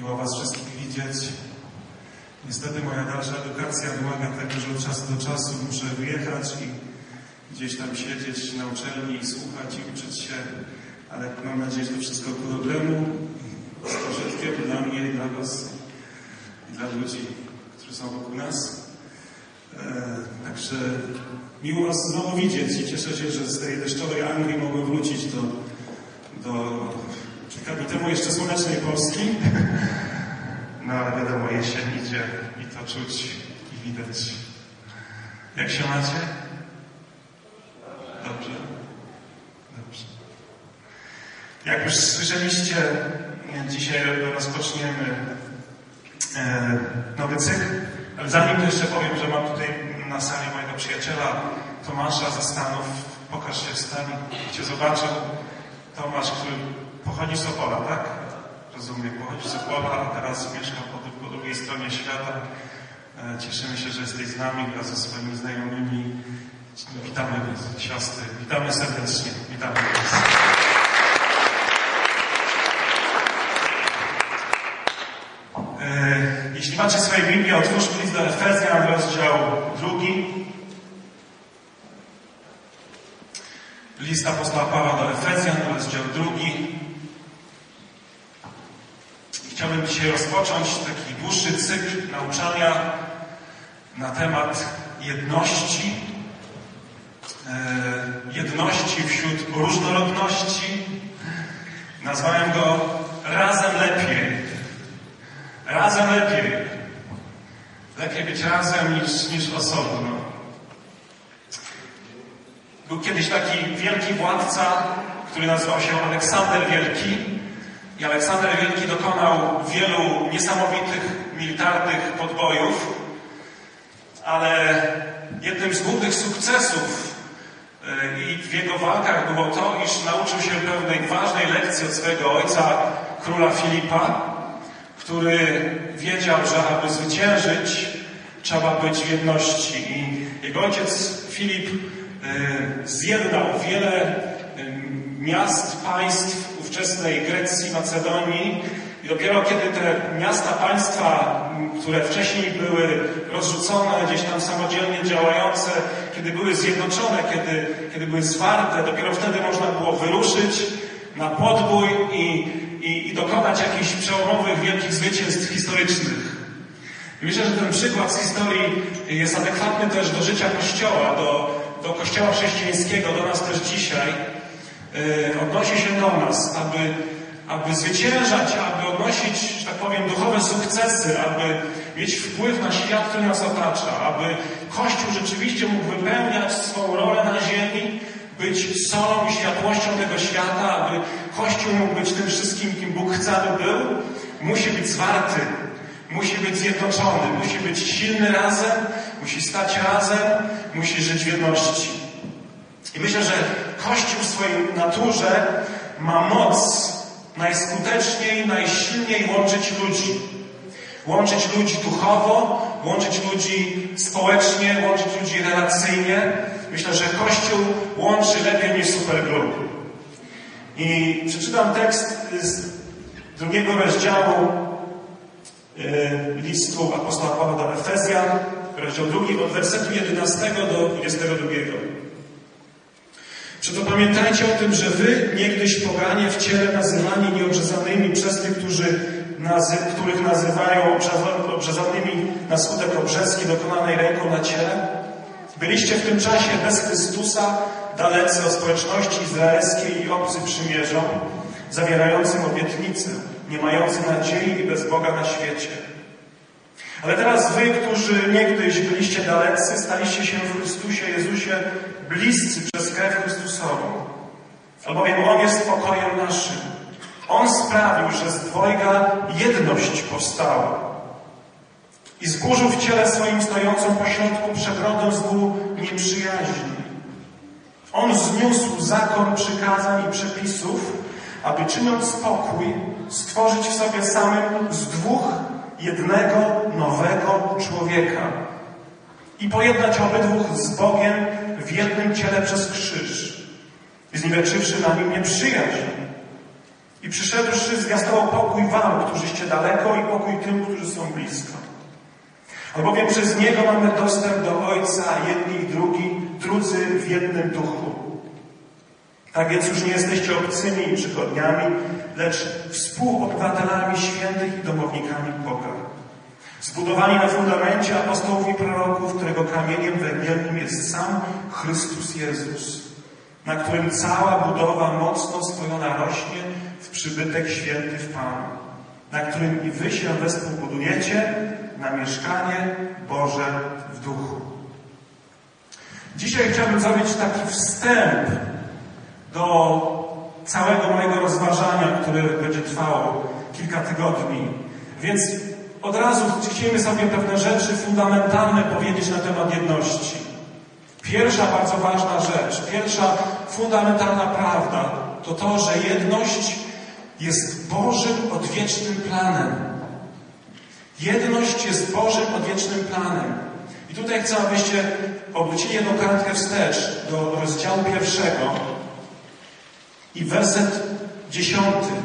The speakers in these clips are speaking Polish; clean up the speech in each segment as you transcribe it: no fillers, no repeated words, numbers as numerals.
Miło Was wszystkich widzieć. Niestety moja dalsza edukacja wymaga tego, że od czasu do czasu muszę wyjechać i gdzieś tam siedzieć na uczelni i słuchać i uczyć się, ale mam nadzieję, że to wszystko ku dobremu, z pożytkiem dla mnie i dla Was i dla ludzi, którzy są wokół nas. Także miło Was znowu widzieć i cieszę się, że z tej deszczowej Anglii mogłem wrócić do kilka dni temu jeszcze słonecznej Polski. No ale wiadomo, jesień idzie i to czuć i widać. Jak się macie? Dobrze? Dobrze. Jak już słyszeliście, dzisiaj rozpoczniemy nowy cykl, ale zanim to jeszcze powiem, że mam tutaj na sali mojego przyjaciela Tomasza ze Stanów. Pokaż się, wstań, Cię zobaczył. Tomasz, który pochodzi z Opola, tak? Rozumiem, pochodzi z Opola, a teraz mieszka po drugiej stronie świata. Cieszymy się, że jesteś z nami wraz ze swoimi znajomymi. Witamy siostry, witamy serdecznie, witamy Was. Jeśli macie swoje Biblię, otwórzmy list do Efezjan, rozdział 2. List apostoła Pawła do Efezjan, rozdział 2. Chciałbym dzisiaj rozpocząć taki dłuższy cykl nauczania na temat jedności. Jedności wśród różnorodności. Nazwałem go Razem Lepiej. Razem lepiej. Lepiej być razem niż osobno. Był kiedyś taki wielki władca, który nazywał się Aleksander Wielki. I Aleksander Wielki dokonał wielu niesamowitych militarnych podbojów, ale jednym z głównych sukcesów i w jego walkach było to, iż nauczył się pewnej ważnej lekcji od swojego ojca, króla Filipa, który wiedział, że aby zwyciężyć, trzeba być w jedności. I jego ojciec Filip zjednał wiele miast, państw ówczesnej Grecji, Macedonii. I dopiero kiedy te miasta, państwa, które wcześniej były rozrzucone, gdzieś tam samodzielnie działające, kiedy były zjednoczone, kiedy były zwarte, dopiero wtedy można było wyruszyć na podbój i dokonać jakichś przełomowych, wielkich zwycięstw historycznych. I myślę, że ten przykład z historii jest adekwatny też do życia Kościoła, do Kościoła chrześcijańskiego, do nas też dzisiaj. Odnosi się do nas, aby zwyciężać, aby odnosić, że tak powiem, duchowe sukcesy, aby mieć wpływ na świat, który nas otacza, aby Kościół rzeczywiście mógł wypełniać swoją rolę na ziemi, być solą i światłością tego świata, aby Kościół mógł być tym wszystkim, kim Bóg chce, aby był, musi być zwarty, musi być zjednoczony, musi być silny razem, musi stać razem, musi żyć w jedności. I myślę, że Kościół w swojej naturze ma moc najskuteczniej, najsilniej łączyć ludzi. Łączyć ludzi duchowo, łączyć ludzi społecznie, łączyć ludzi relacyjnie. Myślę, że Kościół łączy lepiej niż superglue. I przeczytam tekst z 2 rozdziału listu apostoła Pawła do Efezjan, rozdział 2, od wersetu 11 do 22. Przeto pamiętajcie o tym, że wy niegdyś poganie w ciele nazywani nieobrzezanymi przez tych, których nazywają obrzezanymi na skutek obrzeski dokonanej ręką na ciele, byliście w tym czasie bez Chrystusa, dalecy od społeczności izraelskiej i obcy przymierzom, zawierającym obietnice, nie mający nadziei i bez Boga na świecie. Ale teraz wy, którzy niegdyś byliście dalecy, staliście się w Chrystusie Jezusie bliscy przez krew Chrystusową. Albowiem On jest pokojem naszym. On sprawił, że z dwojga jedność powstała. I zburzył w ciele swoim stojącą pośrodku przegrodę z dwóch nieprzyjaźni. On zniósł zakon przykazań i przepisów, aby czyniąc spokój, stworzyć w sobie samym z dwóch jednego nowego człowieka i pojednać obydwóch z Bogiem w jednym ciele przez krzyż, zniweczywszy na nim nieprzyjaźń. I przyszedłszy zwiastował pokój wam, którzyście daleko, i pokój tym, którzy są blisko. Albowiem przez Niego mamy dostęp do Ojca, jedni i drudzy w jednym duchu. Tak więc już nie jesteście obcymi i przychodniami, lecz współobywatelami świętych i domownikami Boga. Zbudowani na fundamencie apostołów i proroków, którego kamieniem węgielnym jest sam Chrystus Jezus, na którym cała budowa mocno spojona rośnie w przybytek święty w Panu, na którym i wy się wespół budujecie na mieszkanie Boże w duchu. Dzisiaj chciałbym zrobić taki wstęp do całego mojego rozważania, które będzie trwało kilka tygodni. Więc od razu chcielibyśmy sobie pewne rzeczy fundamentalne powiedzieć na temat jedności. Pierwsza bardzo ważna rzecz, pierwsza fundamentalna prawda to to, że jedność jest Bożym odwiecznym planem. Jedność jest Bożym odwiecznym planem. I tutaj chcę, abyście obrócili jedną kartkę wstecz do rozdziału 1 i werset 10.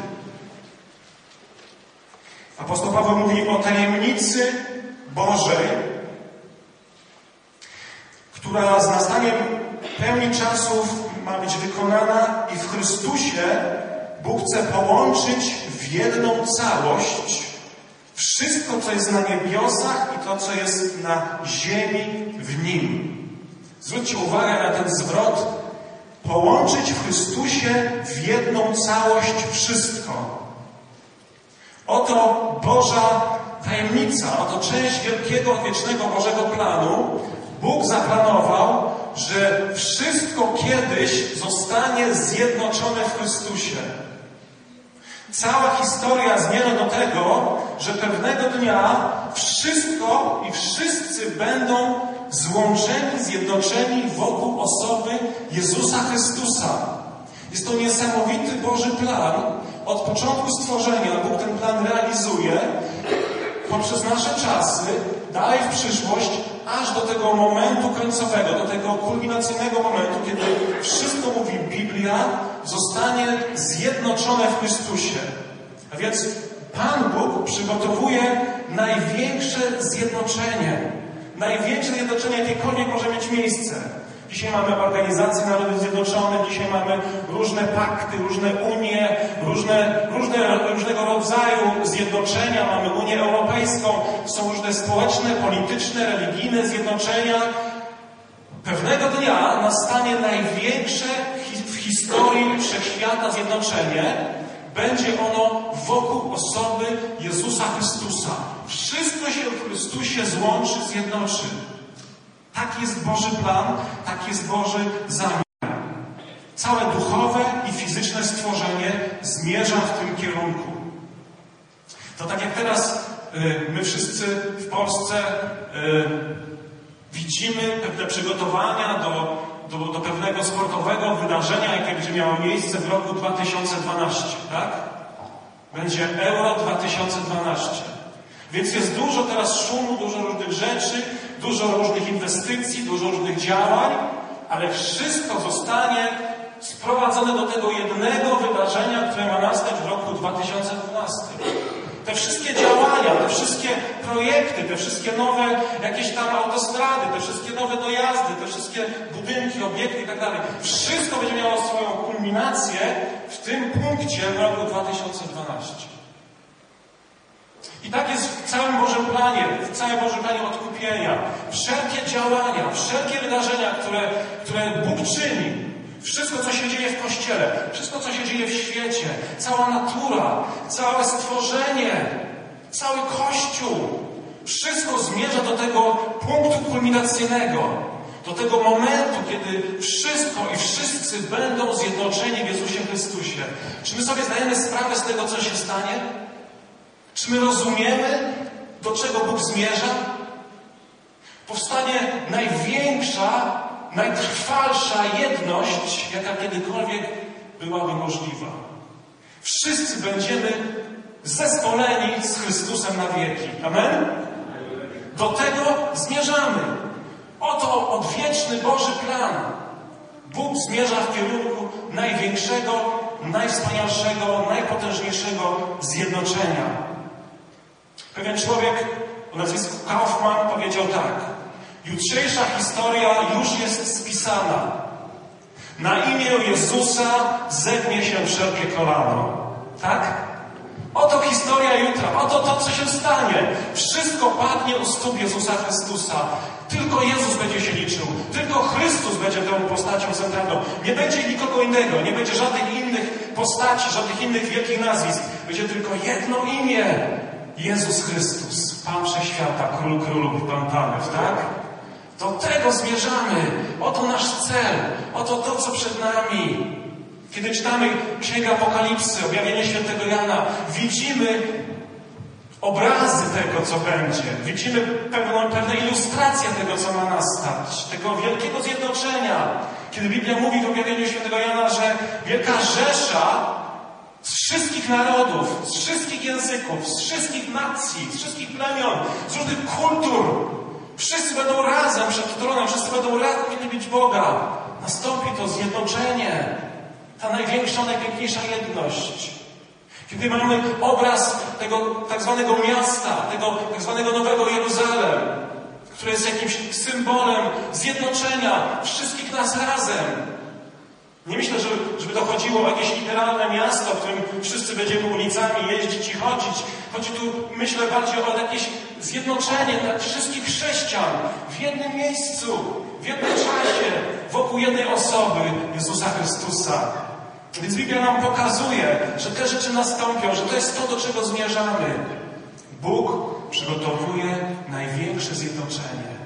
Apostoł Paweł mówi o tajemnicy Bożej, która z nastaniem pełni czasów ma być wykonana i w Chrystusie Bóg chce połączyć w jedną całość wszystko, co jest na niebiosach i to, co jest na ziemi w Nim. Zwróćcie uwagę na ten zwrot. Połączyć w Chrystusie w jedną całość wszystko. Oto Boża tajemnica, oto część wielkiego, odwiecznego Bożego planu. Bóg zaplanował, że wszystko kiedyś zostanie zjednoczone w Chrystusie. Cała historia zmierza do tego, że pewnego dnia wszystko i wszyscy będą złączeni, zjednoczeni wokół osoby Jezusa Chrystusa. Jest to niesamowity Boży plan. Od początku stworzenia Bóg ten plan realizuje poprzez nasze czasy, dalej w przyszłość, aż do tego momentu końcowego, do tego kulminacyjnego momentu, kiedy wszystko, mówi Biblia, zostanie zjednoczone w Chrystusie. A więc Pan Bóg przygotowuje największe zjednoczenie. Największe zjednoczenie jakiekolwiek może mieć miejsce. Dzisiaj mamy Organizację Narodów Zjednoczonych, dzisiaj mamy różne pakty, różne unie, różnego rodzaju zjednoczenia. Mamy Unię Europejską, są różne społeczne, polityczne, religijne zjednoczenia. Pewnego dnia nastanie największe w historii wszechświata zjednoczenie. Będzie ono wokół osoby Jezusa Chrystusa. Wszystko się w Chrystusie złączy, zjednoczy. Taki jest Boży plan, taki jest Boży zamiar. Całe duchowe i fizyczne stworzenie zmierza w tym kierunku. To tak jak teraz my wszyscy w Polsce widzimy pewne przygotowania do pewnego sportowego wydarzenia, jakie będzie miało miejsce w roku 2012, tak? Będzie Euro 2012. Więc jest dużo teraz szumu, dużo różnych rzeczy, dużo różnych inwestycji, dużo różnych działań, ale wszystko zostanie sprowadzone do tego jednego wydarzenia, które ma nastać w roku 2012. Te wszystkie działania, te wszystkie projekty, te wszystkie nowe jakieś tam autostrady, te wszystkie nowe dojazdy, te wszystkie budynki, obiekty i tak dalej. Wszystko będzie miało swoją kulminację w tym punkcie w roku 2012. I tak jest w całym Bożym planie, w całym Bożym planie odkupienia. Wszelkie działania, wszelkie wydarzenia, które Bóg czyni, wszystko, co się dzieje w Kościele, wszystko, co się dzieje w świecie, cała natura, całe stworzenie, cały Kościół, wszystko zmierza do tego punktu kulminacyjnego, do tego momentu, kiedy wszystko i wszyscy będą zjednoczeni w Jezusie Chrystusie. Czy my sobie zdajemy sprawę z tego, co się stanie? Czy my rozumiemy, do czego Bóg zmierza? Powstanie największa, najtrwalsza jedność, jaka kiedykolwiek byłaby możliwa. Wszyscy będziemy zespoleni z Chrystusem na wieki. Amen? Do tego zmierzamy. Oto odwieczny Boży plan. Bóg zmierza w kierunku największego, najwspanialszego, najpotężniejszego zjednoczenia. Pewien człowiek o nazwisku Kaufman powiedział tak: jutrzejsza historia już jest spisana. Na imię Jezusa zegnie się wszelkie kolano. Tak? Oto historia jutra, oto to, co się stanie. Wszystko padnie u stóp Jezusa Chrystusa. Tylko Jezus będzie się liczył. Tylko Chrystus będzie tą postacią centralną. Nie będzie nikogo innego, nie będzie żadnych innych postaci, żadnych innych wielkich nazwisk. Będzie tylko jedno imię. Jezus Chrystus, Pan Wszechświata, Król Królów, Pan Panów, tak? Do tego zmierzamy. Oto nasz cel. Oto to, co przed nami. Kiedy czytamy Księgę Apokalipsy, objawienie świętego Jana, widzimy obrazy tego, co będzie. Widzimy pewne ilustracje tego, co ma nastać. Tego wielkiego zjednoczenia. Kiedy Biblia mówi w objawieniu świętego Jana, że wielka rzesza z wszystkich narodów, z wszystkich języków, z wszystkich nacji, z wszystkich plemion, z różnych kultur, wszyscy będą razem przed tronem, wszyscy będą razem wielbić Boga. Nastąpi to zjednoczenie. Ta największa, najpiękniejsza jedność. Kiedy mamy obraz tego tak zwanego miasta, tego tak zwanego Nowego Jeruzalem, które jest jakimś symbolem zjednoczenia wszystkich nas razem. Nie myślę, żeby to chodziło o jakieś literalne miasto, w którym wszyscy będziemy ulicami jeździć i chodzić. Chodzi tu, myślę, bardziej o jakieś zjednoczenie wszystkich chrześcijan w jednym miejscu, w jednym czasie, wokół jednej osoby, Jezusa Chrystusa. Więc Biblia nam pokazuje, że te rzeczy nastąpią, że to jest to, do czego zmierzamy. Bóg przygotowuje największe zjednoczenie.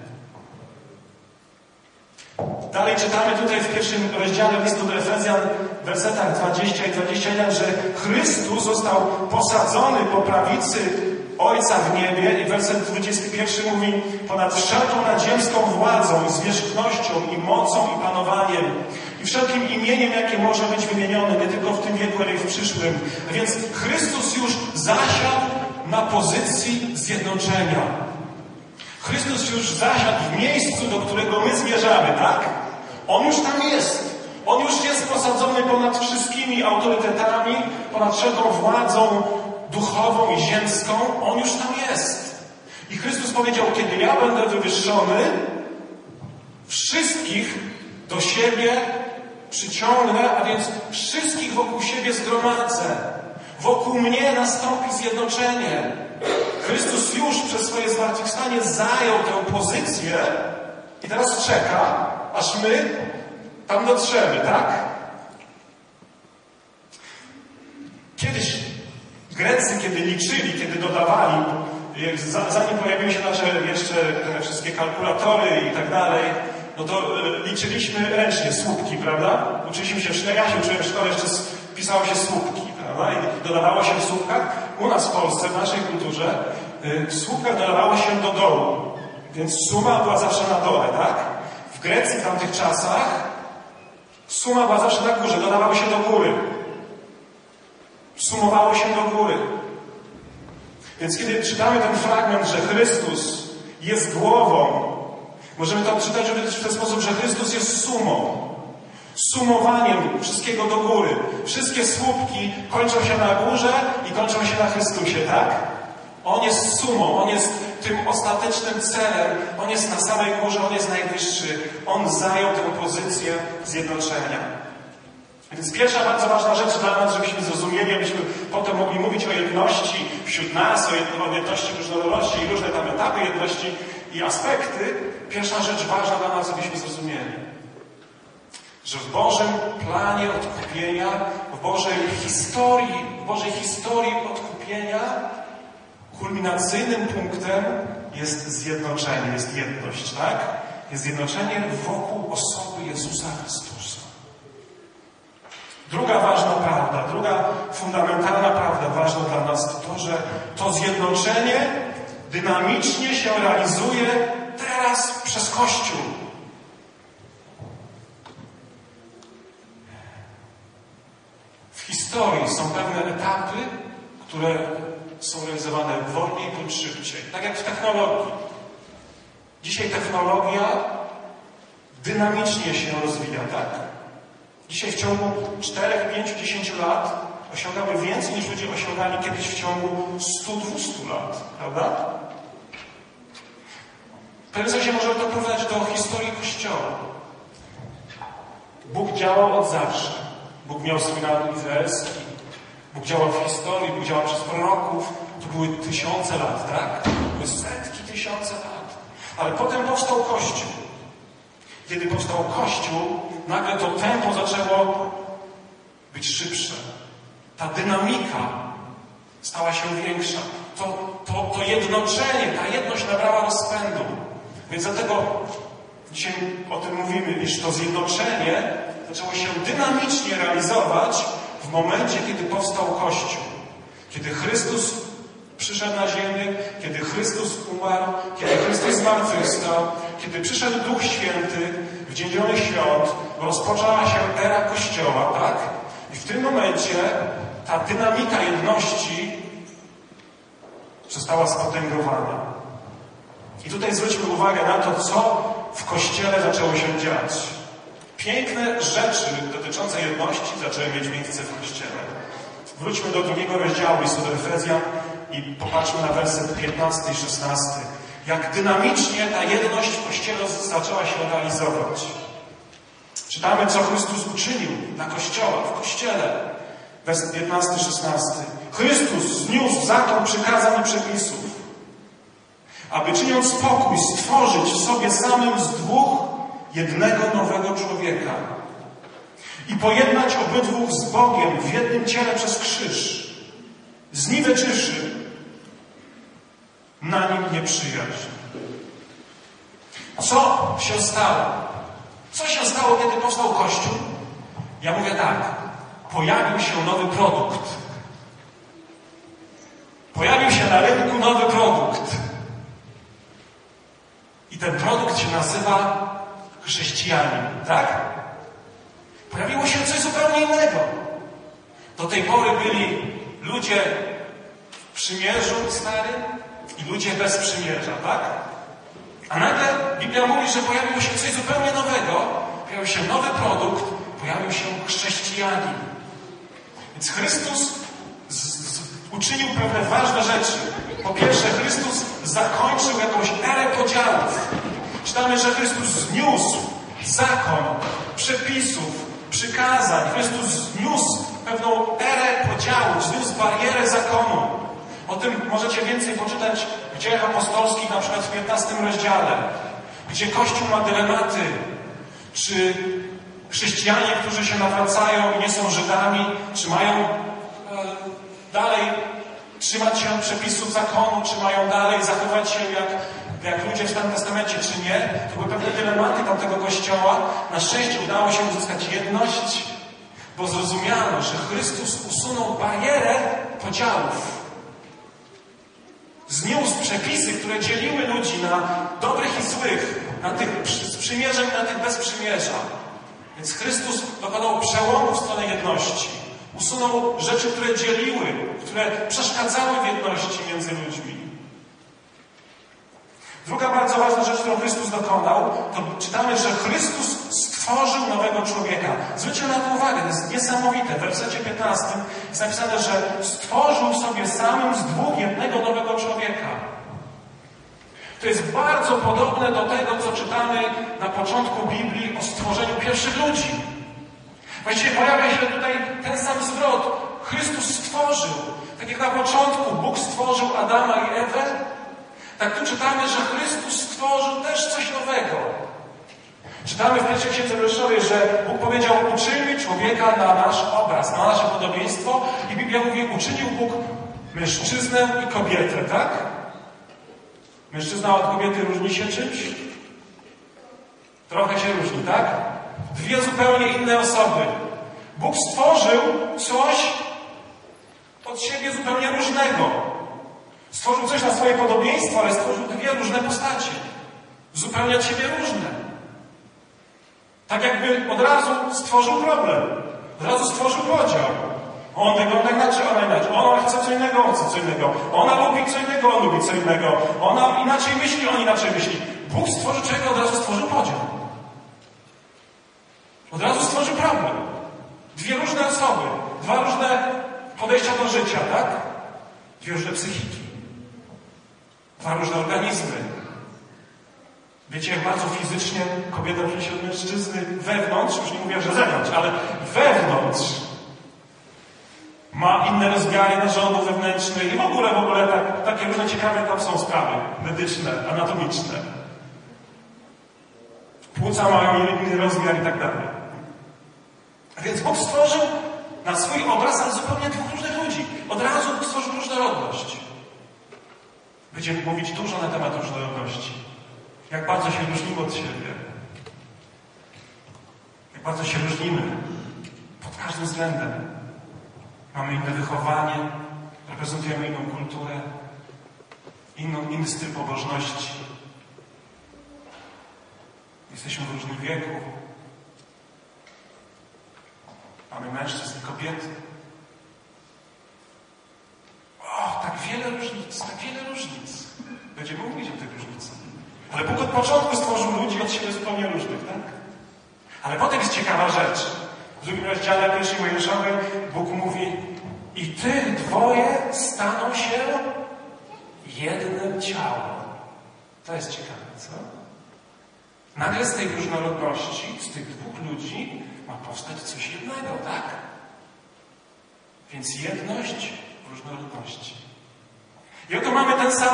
Dalej czytamy tutaj w pierwszym rozdziale listu do Efezjan, w wersetach 20 i 21, że Chrystus został posadzony po prawicy Ojca w niebie i werset 21 mówi: ponad wszelką nadziemską władzą i zwierzchnością i mocą i panowaniem i wszelkim imieniem, jakie może być wymienione, nie tylko w tym wieku, ale i w przyszłym. A więc Chrystus już zasiadł na pozycji zjednoczenia. Chrystus już zasiadł w miejscu, do którego my zmierzamy, tak? On już tam jest. On już jest posadzony ponad wszystkimi autorytetami, ponad wszelką władzą duchową i ziemską. On już tam jest. I Chrystus powiedział: kiedy ja będę wywyższony, wszystkich do siebie przyciągnę, a więc wszystkich wokół siebie zgromadzę. Wokół mnie nastąpi zjednoczenie. Chrystus już przez swoje zmartwychwstanie zajął tę pozycję i teraz czeka, aż my tam dotrzemy, tak? Kiedyś Grecy, kiedy liczyli, kiedy dodawali, zanim pojawiły się nasze jeszcze te wszystkie kalkulatory i tak dalej, no to liczyliśmy ręcznie słupki, prawda? Uczyliśmy się, ja się uczyłem w szkole, jeszcze pisało się słupki, prawda? I dodawało się w słupkach. U nas w Polsce, w naszej kulturze, w słupkach dodawało się do dołu. Więc suma była zawsze na dole, tak? W Grecji w tamtych czasach suma była zawsze na górze, dodawało się do góry. Sumowało się do góry. Więc kiedy czytamy ten fragment, że Chrystus jest głową, możemy to odczytać w ten sposób, że Chrystus jest sumą. Sumowaniem wszystkiego do góry. Wszystkie słupki kończą się na górze i kończą się na Chrystusie, tak? On jest sumą, On jest tym ostatecznym celem. On jest na samej górze, On jest najwyższy. On zajął tę pozycję zjednoczenia. Więc pierwsza bardzo ważna rzecz dla nas, żebyśmy zrozumieli, abyśmy potem mogli mówić o jedności wśród nas, o jedności różnorodności i różne tam etapy jedności i aspekty. Pierwsza rzecz ważna dla nas, abyśmy zrozumieli, że w Bożym planie odkupienia, w Bożej historii odkupienia kulminacyjnym punktem jest zjednoczenie, jest jedność, tak? Jest zjednoczenie wokół osoby Jezusa Chrystusa. Druga ważna prawda, druga fundamentalna prawda ważna dla nas to, że to zjednoczenie dynamicznie się realizuje teraz przez Kościół. W historii są pewne etapy, które są realizowane wolniej bądź szybciej. Tak jak w technologii. Dzisiaj technologia dynamicznie się rozwija, tak? Dzisiaj w ciągu 4, 5, 10 lat osiągały więcej niż ludzie osiągali kiedyś w ciągu 100-200 lat, prawda? W pewnym sensie możemy to porównać do historii Kościoła. Bóg działał od zawsze. Bóg miał swój naród izraelski. Bóg działał w historii, Bóg działał przez proroków. To były tysiące lat, tak? To były setki, tysiące lat. Ale potem powstał Kościół. Kiedy powstał Kościół, nagle to tempo zaczęło być szybsze. Ta dynamika stała się większa. To jednoczenie, ta jedność nabrała rozpędu. Więc dlatego dzisiaj o tym mówimy, iż to zjednoczenie zaczęło się dynamicznie realizować w momencie, kiedy powstał Kościół. Kiedy Chrystus przyszedł na ziemię, kiedy Chrystus umarł, kiedy Chrystus zmartwychwstał, kiedy przyszedł Duch Święty w Dzień Zielonych Świąt, rozpoczęła się era Kościoła, tak? I w tym momencie ta dynamika jedności została spotęgowana. I tutaj zwróćmy uwagę na to, co w Kościele zaczęło się dziać. Piękne rzeczy dotyczące jedności zaczęły mieć miejsce w Kościele. Wróćmy do 2 rozdziału listu do Efezjan i popatrzmy na werset 15 i 16. Jak dynamicznie ta jedność w Kościele zaczęła się realizować. Czytamy, co Chrystus uczynił dla Kościoła, w Kościele. Werset 15-16. Chrystus zniósł zakon przykazań i przepisów, aby czyniąc pokój, stworzyć w sobie samym z dwóch jednego nowego człowieka i pojednać obydwóch z Bogiem w jednym ciele przez krzyż, zniweczywszy na nim nieprzyjaźń. Co się stało? Co się stało, kiedy powstał Kościół? Ja mówię tak. Pojawił się nowy produkt. Pojawił się na rynku nowy produkt. I ten produkt się nazywa chrześcijanin, tak? Pojawiło się coś zupełnie innego. Do tej pory byli ludzie w przymierzu starym i ludzie bez przymierza, tak? A nagle Biblia mówi, że pojawiło się coś zupełnie nowego. Pojawił się nowy produkt, pojawił się chrześcijanin. Więc Chrystus uczynił pewne ważne rzeczy. Po pierwsze, Chrystus zakończył jakąś erę podziałów. Czytamy, że Chrystus zniósł zakon, przepisów, przykazań. Chrystus zniósł pewną erę podziałów, zniósł barierę zakonu. O tym możecie więcej poczytać w Dziejach Apostolskich, na przykład w 15 rozdziale, gdzie Kościół ma dylematy, czy chrześcijanie, którzy się nawracają i nie są Żydami, czy mają dalej trzymać się przepisów zakonu, czy mają dalej zachować się jak ludzie w Starym Testamencie, czy nie. To były pewne dylematy tamtego Kościoła. Na szczęście udało się uzyskać jedność, bo zrozumiano, że Chrystus usunął barierę podziałów. Zniósł przepisy, które dzieliły ludzi na dobrych i złych, na tych z przymierzem i na tych bez przymierza. Więc Chrystus dokonał przełomu w stronę jedności. Usunął rzeczy, które dzieliły, które przeszkadzały w jedności między ludźmi. Druga bardzo ważna rzecz, którą Chrystus dokonał, to czytamy, że Chrystus stworzył nowego człowieka. Zwróćcie na to uwagę, to jest niesamowite. W wersecie 15 jest napisane, że stworzył sobie samym z dwóch jednego nowego człowieka. To jest bardzo podobne do tego, co czytamy na początku Biblii o stworzeniu pierwszych ludzi. Właściwie pojawia się tutaj ten sam zwrot. Chrystus stworzył. Tak jak na początku Bóg stworzył Adama i Ewę, tak tu czytamy, że Chrystus stworzył też coś nowego. Czytamy w pierwszej księdze Mojżeszowej, że Bóg powiedział: uczyńmy człowieka na nasz obraz, na nasze podobieństwo. I Biblia mówi: uczynił Bóg mężczyznę i kobietę, tak? Mężczyzna od kobiety różni się czymś? Trochę się różni, tak? Dwie zupełnie inne osoby. Bóg stworzył coś od siebie zupełnie różnego. Stworzył coś na swoje podobieństwo, ale stworzył dwie różne postacie. Zupełnie od siebie różne. Tak jakby od razu stworzył problem. Od razu stworzył podział. On wygląda inaczej, ona inaczej. Ona chce co innego, on chce co innego. Ona lubi co innego, on lubi co innego. Ona inaczej myśli, on inaczej myśli. Bóg stworzył człowieka, od razu stworzył podział. Od razu stworzył problem. Dwie różne osoby, dwa różne podejścia do życia, tak? Dwie różne psychiki, dwa różne organizmy. Wiecie, jak bardzo fizycznie kobieta różni się od mężczyzny wewnątrz, już nie mówię, że zewnątrz, ale wewnątrz. Ma inne rozmiary narządów wewnętrznych i w ogóle takie różne ciekawe tam są sprawy medyczne, anatomiczne. Płuca mają inny rozmiar i tak dalej. Więc Bóg stworzył na swój obraz, ale zupełnie dwóch różnych ludzi. Od razu Bóg stworzył różnorodność. Będziemy mówić dużo na temat różnorodności. Jak bardzo się różnimy od siebie. Jak bardzo się różnimy. Pod każdym względem. Mamy inne wychowanie, reprezentujemy inną kulturę, inny styl pobożności. Jesteśmy w różnym wieku. Mamy mężczyzn i kobiety. O, tak wiele różnic. Będziemy mówić o tych różnicach. Ale Bóg od początku stworzył ludzi od siebie zupełnie różnych, tak? Ale potem jest ciekawa rzecz. W drugim rozdziale pierwszej Mojżeszowej Bóg mówi: i tych dwoje staną się jednym ciałem. To jest ciekawe, co? Nagle z tej różnorodności, z tych dwóch ludzi ma powstać coś jednego, tak? Więc jedność w różnorodności. I oto mamy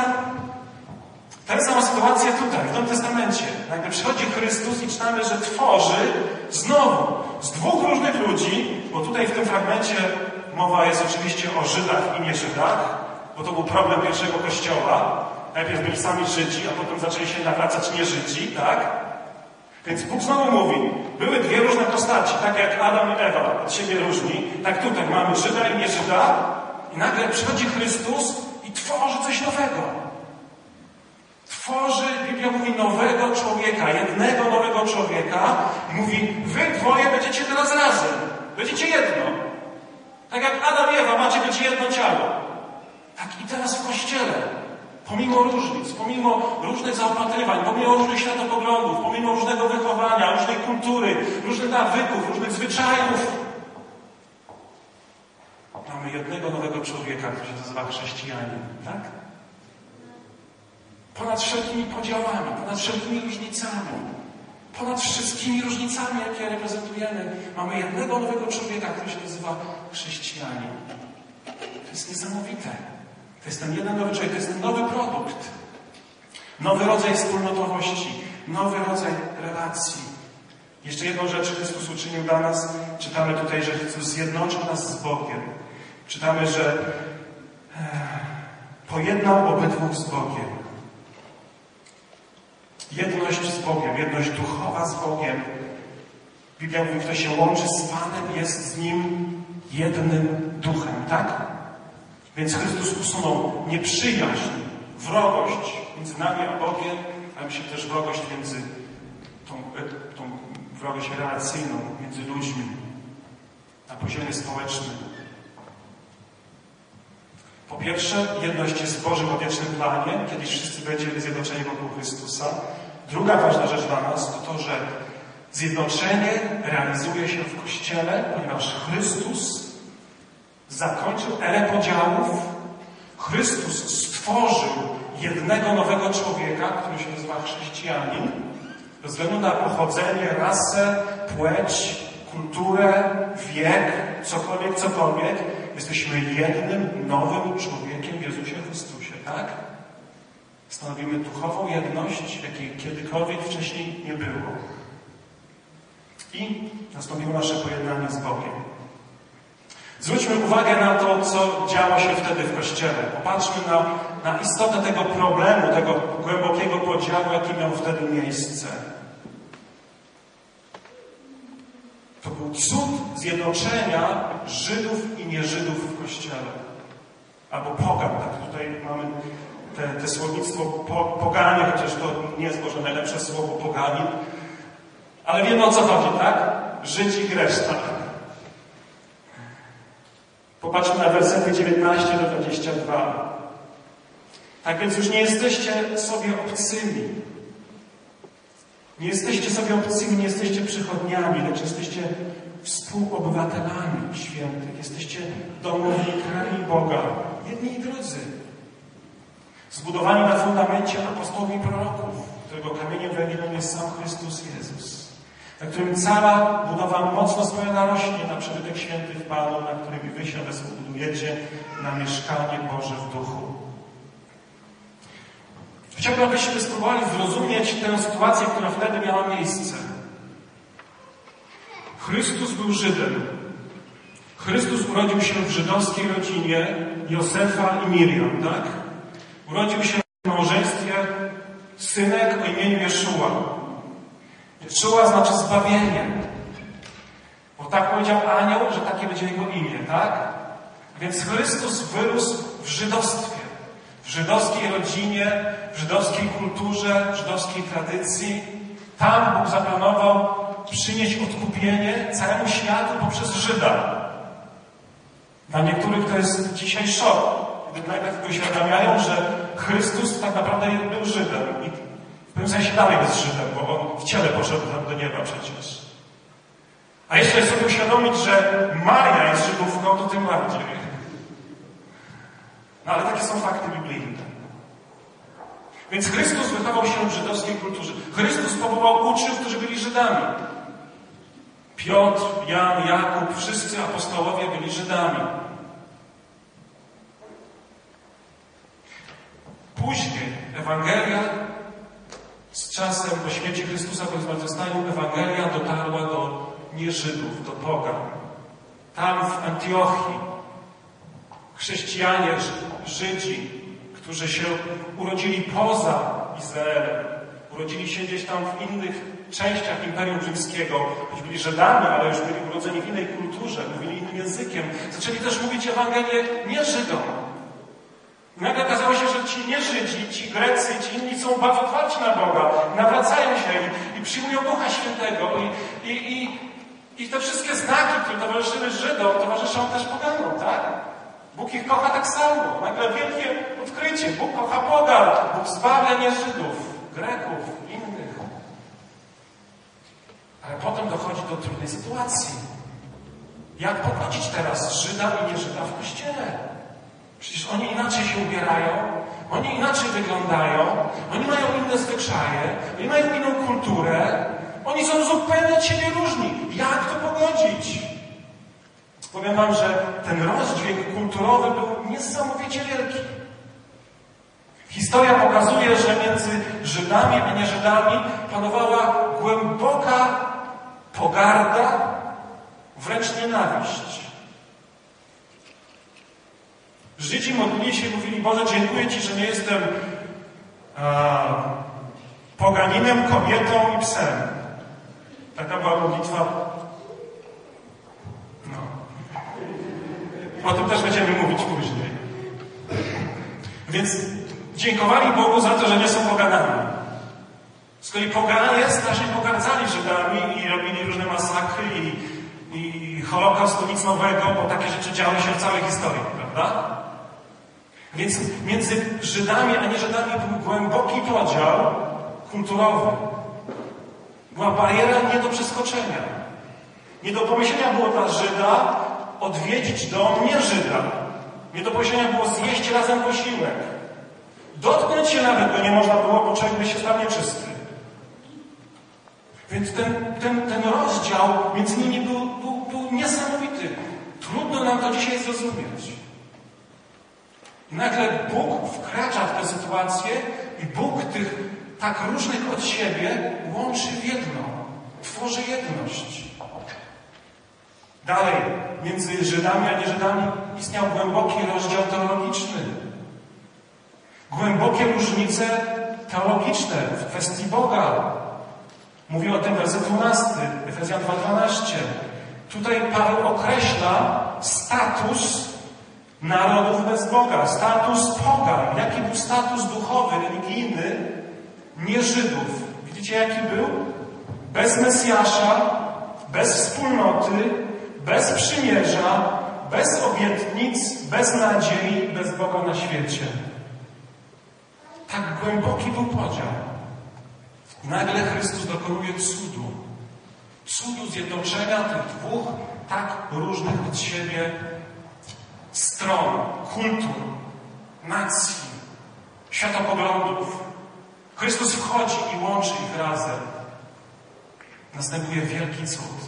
tę samą sytuację tutaj, w Nowym Testamencie. Nagle przychodzi Chrystus i czytamy, że tworzy znowu z dwóch różnych ludzi, bo tutaj w tym fragmencie mowa jest oczywiście o Żydach i nie Żydach, bo to był problem pierwszego Kościoła. Najpierw byli sami Żydzi, a potem zaczęli się nawracać nie Żydzi, tak? Więc Bóg znowu mówi, były dwie różne postaci, tak jak Adam i Ewa od siebie różni, tak tutaj mamy Żyda i nie Żyda i nagle przychodzi Chrystus i tworzy coś nowego. Tworzy, Biblia mówi, nowego człowieka, jednego nowego człowieka i mówi, wy dwoje będziecie teraz razem, będziecie jedno. Tak jak Adam i Ewa macie być jedno ciało. Tak i teraz w Kościele. Pomimo różnic, pomimo różnych zaopatrywań, pomimo różnych światopoglądów, pomimo różnego wychowania, różnej kultury, różnych nawyków, różnych zwyczajów, mamy jednego nowego człowieka, który się nazywa chrześcijanin, tak? Ponad wszelkimi podziałami, ponad wszelkimi różnicami, ponad wszystkimi różnicami, jakie reprezentujemy, mamy jednego nowego człowieka, który się nazywa chrześcijanin. To jest niesamowite. To jest ten jeden nowy człowiek, to jest ten nowy produkt. Nowy rodzaj wspólnotowości, nowy rodzaj relacji. Jeszcze jedną rzecz Chrystus uczynił dla nas. Czytamy tutaj, że Chrystus zjednoczył nas z Bogiem. Czytamy, że pojednał obydwóch z Bogiem. Jedność z Bogiem, jedność duchowa z Bogiem. Biblia mówi, kto się łączy z Panem, jest z Nim jednym duchem, tak? Więc Chrystus usunął nieprzyjaźń, wrogość między nami a Bogiem, ale myślę też wrogość między tą wrogość relacyjną między ludźmi na poziomie społecznym. Po pierwsze, jedność jest w Bożym odwiecznym planie, kiedyś wszyscy będziemy zjednoczeni wokół Chrystusa. Druga ważna rzecz dla nas to to, że zjednoczenie realizuje się w Kościele, ponieważ Chrystus zakończył erę podziałów. Chrystus stworzył jednego nowego człowieka, który się nazywa chrześcijanin, bez względu na pochodzenie, rasę, płeć, kulturę, wiek, cokolwiek. Jesteśmy jednym nowym człowiekiem w Jezusie Chrystusie, tak? Stanowimy duchową jedność, jakiej kiedykolwiek wcześniej nie było. I nastąpiło nasze pojednanie z Bogiem. Zwróćmy uwagę na to, co działo się wtedy w Kościele. Popatrzmy na istotę tego problemu, tego głębokiego podziału, jaki miał wtedy miejsce. To był cud zjednoczenia Żydów i nieżydów w Kościele. Albo pogan, tak tutaj mamy te słownictwo poganie, chociaż to nie jest może najlepsze słowo poganin. Ale wiemy, o co chodzi, tak? Żydzi i reszta. Popatrzmy na wersety 19 do 22. Tak więc już nie jesteście sobie obcymi. Nie jesteście sobie obcymi, nie jesteście przychodniami, lecz jesteście współobywatelami świętych. Jesteście domownikami Boga. Jedni i drudzy. Zbudowani na fundamencie apostołów i proroków, którego kamieniem węgielnym jest sam Chrystus Jezus, na którym cała budowa mocno zbrojona rośnie na przybytek świętych Panu, na którym wy się budujecie na mieszkanie Boże w duchu. Chciałbym, abyśmy spróbowali zrozumieć tę sytuację, która wtedy miała miejsce. Chrystus był Żydem. Chrystus urodził się w żydowskiej rodzinie Józefa i Miriam, tak? Urodził się w małżeństwie synek o imieniu Jeszua. Jeszua znaczy zbawienie. Bo tak powiedział anioł, że takie będzie jego imię, tak? Więc Chrystus wyrósł w żydostwie. W żydowskiej rodzinie, w żydowskiej kulturze, w żydowskiej tradycji. Tam Bóg zaplanował przynieść odkupienie całemu światu poprzez Żyda. Dla niektórych to jest dzisiaj szok, gdy najpierw uświadamiają, że Chrystus tak naprawdę był Żydem i w pewnym sensie dalej jest Żydem, bo On w ciele poszedł tam do nieba przecież. A jeszcze sobie uświadomić, że Maria jest Żydówką, to tym bardziej. No ale takie są fakty biblijne. Więc Chrystus wychował się w żydowskiej kulturze. Chrystus powołał uczniów, którzy byli Żydami. Piotr, Jan, Jakub, wszyscy apostołowie byli Żydami. Później Ewangelia z czasem po śmierci Chrystusa, po zmartwychwstaniu, Ewangelia dotarła do nieżydów, do pogan. Tam w Antiochii chrześcijanie, Żydzi, którzy się urodzili poza Izraelem, urodzili się gdzieś tam w innych częściach Imperium Rzymskiego, choć byli Żydami, ale już byli urodzeni w innej kulturze, mówili innym językiem, zaczęli też mówić Ewangelię nie Żydom. I nagle okazało się, że ci nie Żydzi, ci Grecy, ci inni są bardzo otwarci na Boga, nawracają się i przyjmują Ducha Świętego i te wszystkie znaki, które towarzyszyły Żydom, towarzyszą też poganom, tak? Bóg ich kocha tak samo. Nagle wielkie odkrycie. Bóg kocha pogan. Bóg zbawia nie Żydów, Greków, innych. Ale potem dochodzi do trudnej sytuacji. Jak pogodzić teraz Żyda i nie Żyda w Kościele? Przecież oni inaczej się ubierają, oni inaczej wyglądają, oni mają inne zwyczaje, oni mają inną kulturę, oni są zupełnie od siebie różni. Jak to pogodzić? Powiem wam, że ten rozdźwięk kulturowy był niesamowicie wielki. Historia pokazuje, że między Żydami a nieżydami panowała głęboka pogarda, wręcz nienawiść. Żydzi modlili się i mówili: Boże, dziękuję Ci, że nie jestem poganinem, kobietą i psem. Taka była modlitwa. O tym też będziemy mówić później. Więc dziękowali Bogu za to, że nie są poganami. Z kolei poganie strasznie pogardzali Żydami i robili różne masakry i Holokaust nic nowego, bo takie rzeczy działy się w całej historii, prawda? Więc między Żydami a nieżydami był głęboki podział kulturowy. Była bariera nie do przeskoczenia. Nie do pomyślenia było dla Żyda odwiedzić dom nieżyda. Nie do pomyślenia było zjeść razem posiłek. Dotknąć się nawet go nie można było, bo człowiek by się stał nieczysty. Więc ten rozdział między nimi był niesamowity. Trudno nam to dzisiaj zrozumieć. I nagle Bóg wkracza w tę sytuację i Bóg tych tak różnych od siebie łączy w jedno. Tworzy jedność. Dalej, między Żydami a nieżydami istniał głęboki rozdział teologiczny. Głębokie różnice teologiczne w kwestii Boga. Mówi o tym werset 12, Efezjan 2:12. Tutaj Paweł określa status narodów bez Boga, status pogan. Jaki był status duchowy, religijny nie Żydów? Widzicie, jaki był? Bez Mesjasza, bez wspólnoty, bez przymierza, bez obietnic, bez nadziei, bez Boga na świecie. Tak głęboki był podział. Nagle Chrystus dokonuje cudu. cudu zjednoczenia tych dwóch tak różnych od siebie stron, kultur, nacji, światopoglądów. Chrystus wchodzi i łączy ich razem. Następuje wielki cud.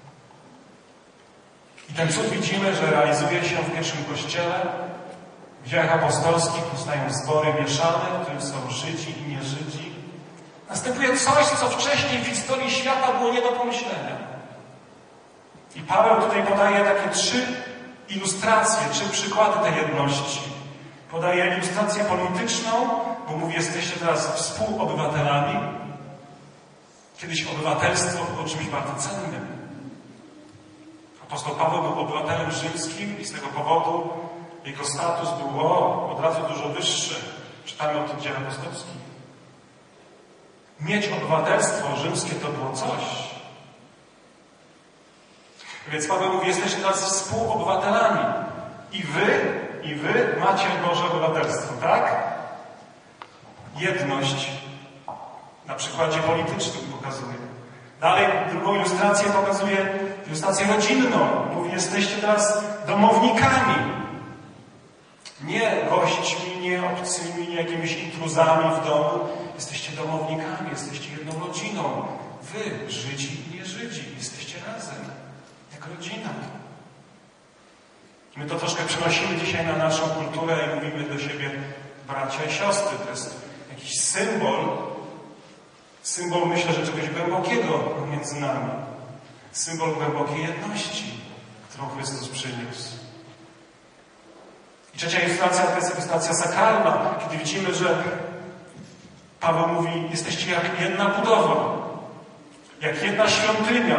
I ten cud widzimy, że realizuje się w pierwszym Kościele. W dziejach apostolskich powstają zbory mieszane, w których są Żydzi i nieżydzi. Następuje coś, co wcześniej w historii świata było nie do pomyślenia. I Paweł tutaj podaje takie 3 ilustracje, 3 przykłady tej jedności. Podaje ilustrację polityczną, bo mówi, jesteście teraz współobywatelami. Kiedyś obywatelstwo było czymś bardzo cennym. Apostoł Paweł był obywatelem rzymskim i z tego powodu jego status był od razu dużo wyższy. Czytamy o tym w Dziejach Apostolskich. Mieć obywatelstwo rzymskie to było coś. Więc Paweł mówi, jesteście teraz współobywatelami. I wy macie Boże obywatelstwo, tak? Jedność na przykładzie politycznym pokazuje. Dalej drugą ilustrację pokazuje, ilustrację rodzinną. Mówi, jesteście teraz domownikami. Nie gośćmi, nie obcymi, nie jakimiś intruzami w domu. Jesteście domownikami, jesteście jedną rodziną. Wy, Żydzi i nieżydzi, jesteście razem. Jak rodzina. My to troszkę przenosimy dzisiaj na naszą kulturę i mówimy do siebie bracia i siostry. To jest jakiś symbol, myślę, że czegoś głębokiego między nami. Symbol głębokiej jedności, którą Chrystus przyniósł. I trzecia ilustracja to jest ilustracja sakralna, kiedy widzimy, że Paweł mówi, jesteście jak jedna budowa, jak jedna świątynia,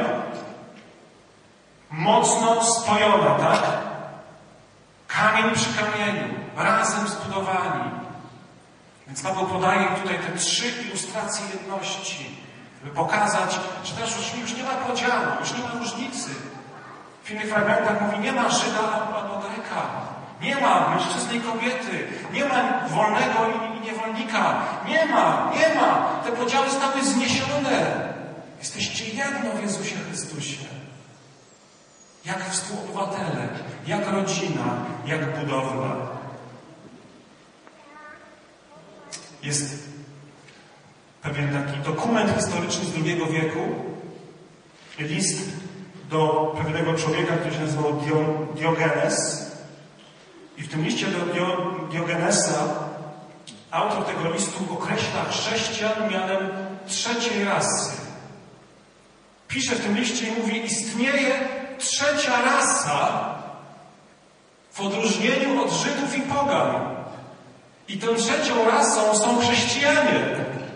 mocno spojona, tak? Kamień przy kamieniu, razem zbudowani. Więc Paweł podaje tutaj te 3 ilustracje jedności, by pokazać, że też już nie ma podziału, już nie ma różnicy. W innych fragmentach mówi, nie ma Żyda albo Greka, nie ma mężczyzny i kobiety, nie ma wolnego i niewolnika, nie ma. Te podziały zostały zniesione. Jesteście jedno w Jezusie Chrystusie. Jak współobywatele, jak rodzina, jak budowla. Jest pewien taki dokument historyczny z II wieku, list do pewnego człowieka, który się nazywał Diogenes. I w tym liście do Diogenesa autor tego listu określa chrześcijan mianem trzeciej rasy. Pisze w tym liście i mówi, istnieje trzecia rasa w odróżnieniu od Żydów i pogan. I tą trzecią rasą są chrześcijanie.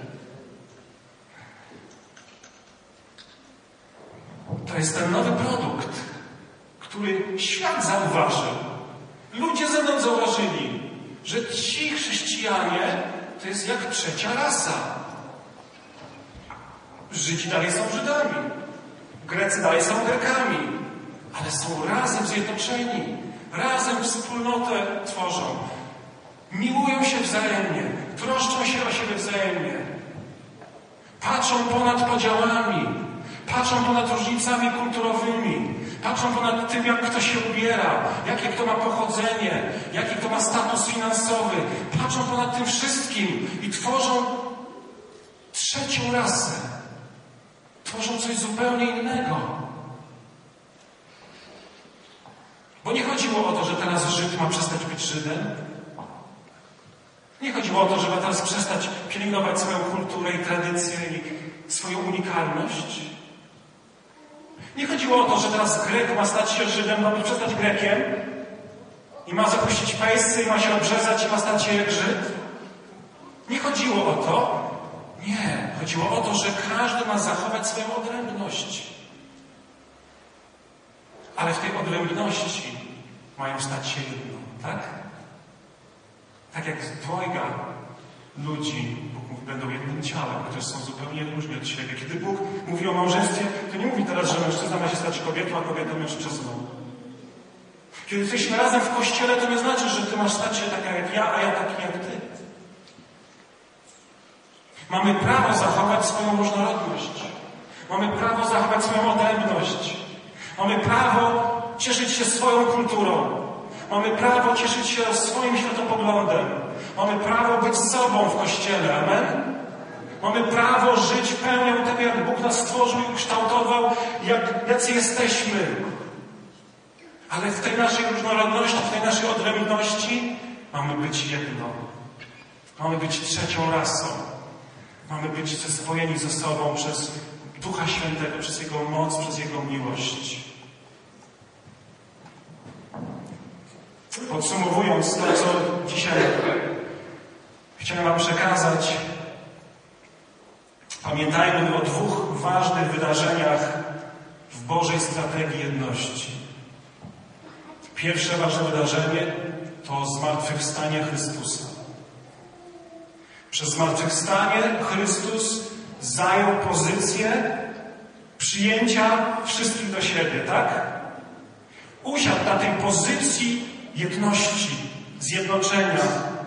To jest ten nowy produkt, który świat zauważył. Ludzie ze mną zauważyli, że ci chrześcijanie to jest jak trzecia rasa. Żydzi dalej są Żydami. Grecy dalej są Grekami. Ale są razem zjednoczeni. Razem wspólnotę tworzą. Miłują się wzajemnie. Troszczą się o siebie wzajemnie. Patrzą ponad podziałami. Patrzą ponad różnicami kulturowymi. Patrzą ponad tym, jak kto się ubiera, jakie kto ma pochodzenie, jaki kto ma status finansowy. Patrzą ponad tym wszystkim i tworzą trzecią rasę. Tworzą coś zupełnie innego. Bo nie chodziło o to, że teraz Żyd ma przestać być Żydem. Nie chodziło o to, żeby teraz przestać pielęgnować swoją kulturę i tradycję i swoją unikalność. Nie chodziło o to, że teraz Grek ma stać się Żydem, ma przestać Grekiem i ma zapuścić pejsy i ma się obrzezać i ma stać się jak Żyd. Nie chodziło o to. Nie. Chodziło o to, że każdy ma zachować swoją odrębność. Ale w tej odrębności mają stać się jedno, tak? Tak jak dwojga ludzi, Bóg mówi, będą jednym ciałem, chociaż są zupełnie różni od siebie. Kiedy Bóg mówi o małżeństwie, to nie mówi teraz, że mężczyzna ma się stać kobietą, a kobieta mężczyzną. Kiedy jesteśmy razem w Kościele, to nie znaczy, że ty masz stać się taka jak ja, a ja taki jak ty. Mamy prawo zachować swoją różnorodność. Mamy prawo zachować swoją odrębność. Mamy prawo cieszyć się swoją kulturą. Mamy prawo cieszyć się swoim światopoglądem. Mamy prawo być sobą w Kościele. Amen? Mamy prawo żyć pełnią tak, jak Bóg nas stworzył i ukształtował, jacy jesteśmy. Ale w tej naszej różnorodności, w tej naszej odrębności mamy być jedno. Mamy być trzecią rasą. Mamy być zeswojeni ze sobą przez Ducha Świętego, przez Jego moc, przez Jego miłość. Podsumowując to, co dzisiaj chciałem wam przekazać, pamiętajmy o dwóch ważnych wydarzeniach w Bożej strategii jedności. Pierwsze ważne wydarzenie to zmartwychwstanie Chrystusa. Przez zmartwychwstanie Chrystus zajął pozycję przyjęcia wszystkich do siebie, tak? Usiadł na tej pozycji jedności, zjednoczenia.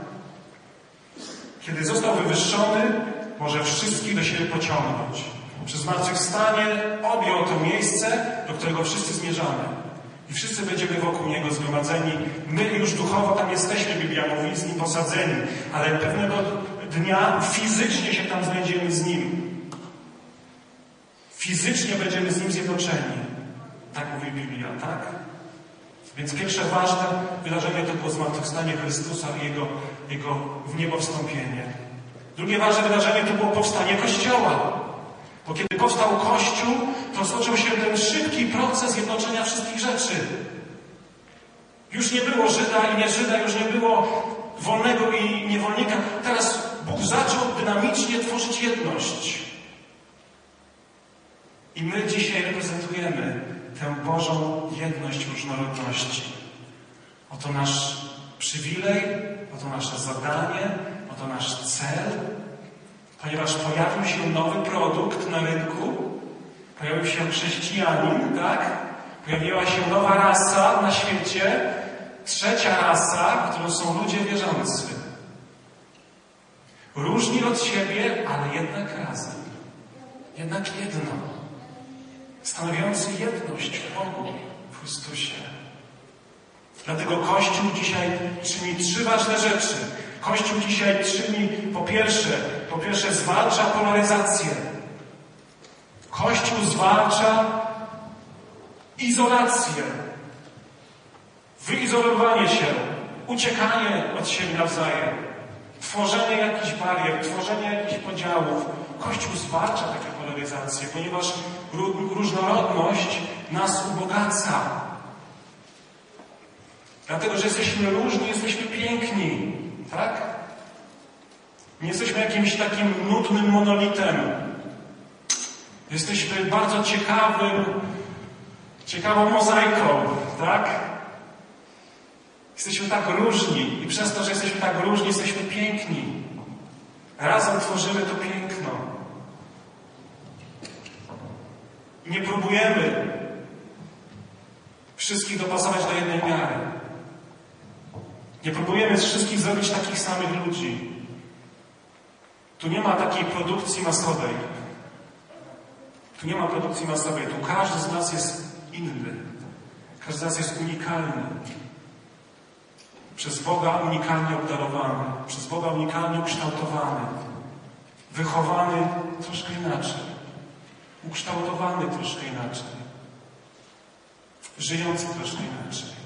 Kiedy został wywyższony, może wszystkich do siebie pociągnąć. Przez zmartwychwstanie objął to miejsce, do którego wszyscy zmierzamy. I wszyscy będziemy wokół Niego zgromadzeni. My już duchowo tam jesteśmy, Biblia mówi, z Nim posadzeni. Ale pewnego dnia fizycznie się tam znajdziemy z Nim. Fizycznie będziemy z Nim zjednoczeni. Tak mówi Biblia, tak? Więc pierwsze ważne wydarzenie to było zmartwychwstanie Chrystusa i Jego w niebo wstąpienie. Drugie ważne wydarzenie to było powstanie Kościoła. Bo kiedy powstał Kościół, to rozpoczął się ten szybki proces jednoczenia wszystkich rzeczy. Już nie było Żyda i nie Żyda, już nie było wolnego i niewolnika. Teraz Bóg zaczął dynamicznie tworzyć jedność. I my dzisiaj reprezentujemy tę Bożą jedność różnorodności. Oto nasz przywilej, oto nasze zadanie, oto nasz cel. Ponieważ pojawił się nowy produkt na rynku, pojawił się chrześcijanin, tak? Pojawiła się nowa rasa na świecie, trzecia rasa, którą są ludzie wierzący. Różni od siebie, ale jednak razem. Jednak jedno. Stanowiący jedność w Bogu, w Chrystusie. Dlatego Kościół dzisiaj czyni trzy ważne rzeczy. Kościół dzisiaj czyni po pierwsze zwalcza polaryzację. Kościół zwalcza izolację. Wyizolowanie się, uciekanie od siebie nawzajem, tworzenie jakichś barier, tworzenie jakichś podziałów. Kościół zwalcza takie polaryzacje, ponieważ różnorodność nas ubogaca. Dlatego, że jesteśmy różni, jesteśmy piękni. Tak? Nie jesteśmy jakimś takim nudnym monolitem. Jesteśmy bardzo ciekawą mozaiką. Tak? Jesteśmy tak różni i przez to, że jesteśmy tak różni, jesteśmy piękni. Razem tworzymy to piękno. I nie próbujemy wszystkich dopasować do jednej miary. Nie próbujemy z wszystkich zrobić takich samych ludzi. Tu nie ma takiej produkcji masowej. Tu nie ma produkcji masowej. Tu każdy z nas jest inny. Każdy z nas jest unikalny. Przez Boga unikalnie obdarowany. Przez Boga unikalnie ukształtowany. Wychowany troszkę inaczej. Ukształtowany troszkę inaczej. Żyjący troszkę inaczej.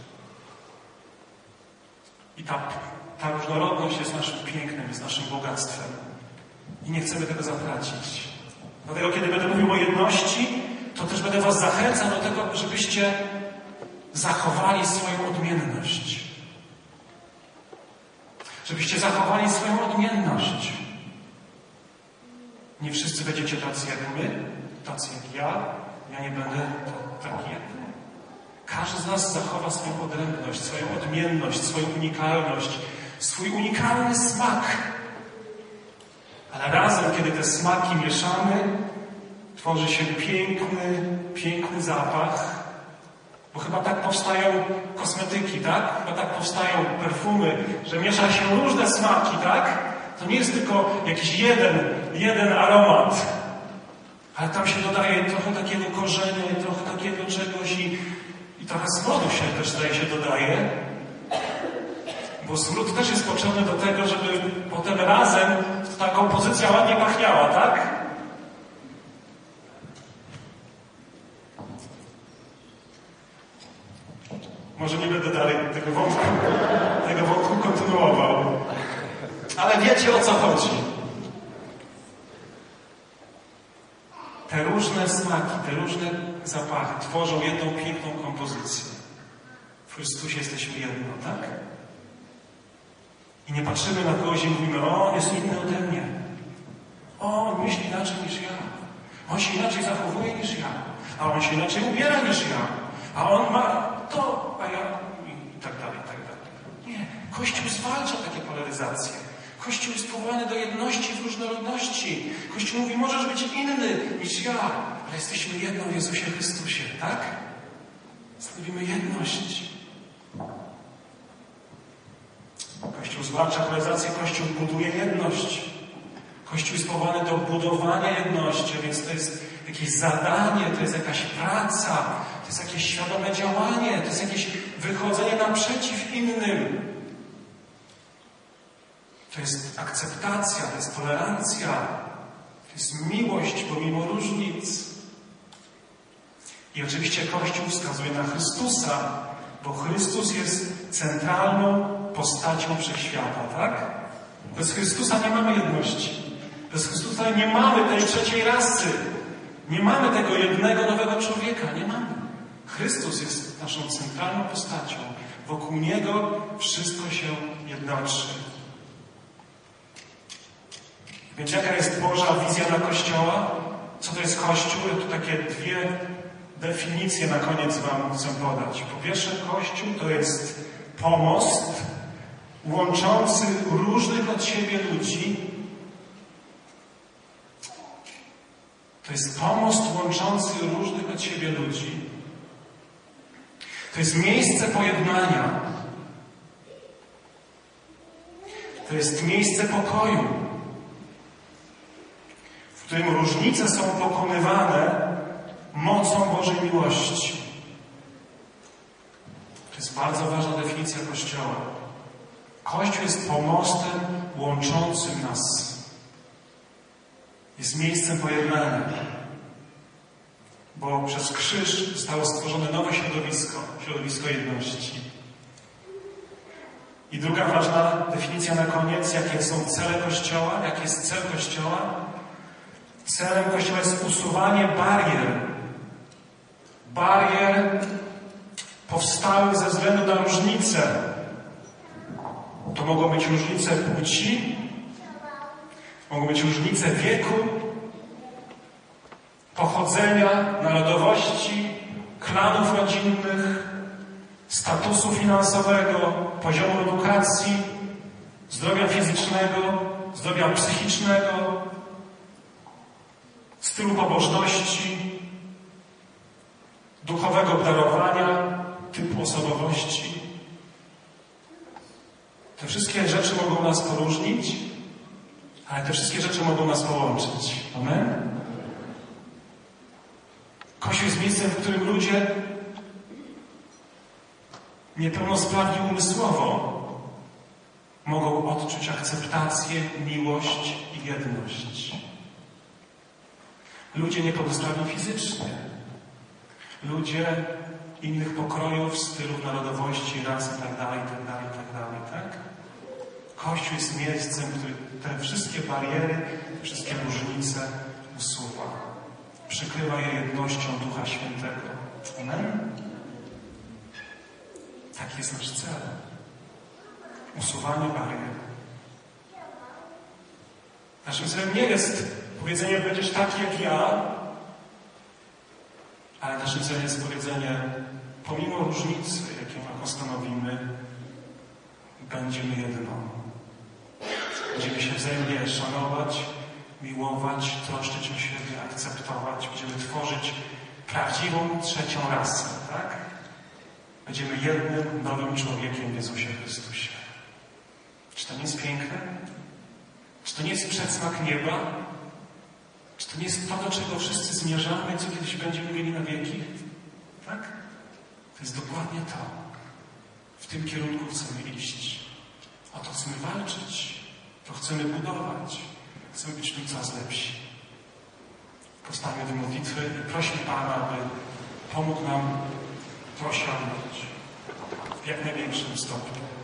I ta różnorodność jest naszym pięknem, jest naszym bogactwem. I nie chcemy tego zatracić. Dlatego, kiedy będę mówił o jedności, to też będę was zachęcał do tego, żebyście zachowali swoją odmienność. Żebyście zachowali swoją odmienność. Nie wszyscy będziecie tacy jak my, tacy jak ja. Ja nie będę taki jak wy. Każdy z nas zachowa swoją odrębność, swoją odmienność, swoją unikalność, swój unikalny smak. Ale razem, kiedy te smaki mieszamy, tworzy się piękny zapach. Bo chyba tak powstają kosmetyki, tak? Chyba tak powstają perfumy, że miesza się różne smaki, tak? To nie jest tylko jakiś jeden aromat. Ale tam się dodaje trochę takiego korzenia i trochę takiego czegoś i trochę smrodu się też zdaje się dodaje. Bo smród też jest potrzebny do tego, żeby potem razem ta kompozycja ładnie pachniała, tak? Może nie będę dalej tego wątku kontynuował. Ale wiecie, o co chodzi. Te różne smaki, te różne zapachy tworzą jedną piękną kompozycję. W Chrystusie jesteśmy jedno, tak? I nie patrzymy na kogoś i mówimy, o, on jest inny ode mnie. O, on myśli inaczej niż ja. On się inaczej zachowuje niż ja. A on się inaczej ubiera niż ja. A on ma to, a ja... I tak dalej, i tak dalej. Nie. Kościół zwalcza takie polaryzacje. Kościół jest powołany do jedności w różnorodności. Kościół mówi, możesz być inny niż ja, ale jesteśmy jedno w Jezusie Chrystusie, tak? Stanowimy jedność. Kościół zwalcza polaryzację, Kościół buduje jedność. Kościół jest powołany do budowania jedności, więc to jest jakieś zadanie, to jest jakaś praca, to jest jakieś świadome działanie, to jest jakieś wychodzenie naprzeciw innym. To jest akceptacja, to jest tolerancja, to jest miłość pomimo różnic. I oczywiście Kościół wskazuje na Chrystusa, bo Chrystus jest centralną postacią wszechświata, tak? Bez Chrystusa nie mamy jedności. Bez Chrystusa nie mamy tej trzeciej rasy. Nie mamy tego jednego nowego człowieka. Nie mamy. Chrystus jest naszą centralną postacią. Wokół Niego wszystko się jednoczy. Więc jaka jest Boża wizja dla Kościoła? Co to jest Kościół? Ja tu takie dwie definicje na koniec Wam chcę podać. Po pierwsze, Kościół to jest pomost łączący różnych od siebie ludzi. To jest pomost łączący różnych od siebie ludzi. To jest miejsce pojednania. To jest miejsce pokoju, w którym różnice są pokonywane mocą Bożej miłości. To jest bardzo ważna definicja Kościoła. Kościół jest pomostem łączącym nas. Jest miejscem pojednania. Bo przez krzyż zostało stworzone nowe środowisko jedności. I druga ważna definicja na koniec, jakie są cele Kościoła, jaki jest cel Kościoła. Celem Kościoła jest usuwanie barier powstałych ze względu na różnice. To mogą być różnice płci, mogą być różnice wieku, pochodzenia, narodowości, klanów rodzinnych, statusu finansowego, poziomu edukacji, zdrowia fizycznego, zdrowia psychicznego, stylu pobożności, duchowego obdarowania, typu osobowości. Te wszystkie rzeczy mogą nas poróżnić, ale te wszystkie rzeczy mogą nas połączyć. Amen? Kościół jest miejscem, w którym ludzie niepełnosprawni umysłowo mogą odczuć akceptację, miłość i jedność. Ludzie niepełnosprawni fizycznie, ludzie innych pokrojów, stylów narodowości, ras itd., tak? Kościół jest miejscem, który te wszystkie bariery, te wszystkie różnice usuwa. Przykrywa je jednością Ducha Świętego. Amen? Taki jest nasz cel. Usuwanie barier. Naszym celem nie jest powiedzenie, będziesz taki jak ja, ale naszym celem jest powiedzenie, pomimo różnicy, jaką stanowimy, będziemy jedno. Będziemy się wzajemnie szanować, miłować, troszczyć o siebie, akceptować. Będziemy tworzyć prawdziwą trzecią rasę, tak? Będziemy jednym nowym człowiekiem w Jezusie Chrystusie. Czy to nie jest piękne? Czy to nie jest przedsmak nieba? Czy Czy to nie jest to, do czego wszyscy zmierzamy i co kiedyś będziemy mieli na wieki? Tak? To jest dokładnie to. W tym kierunku chcemy iść. O to chcemy walczyć. To chcemy budować. Chcemy być w tym coraz lepsi. Powstańmy do modlitwy i prośmy Pana, aby pomógł nam to osiągnąć w jak największym stopniu.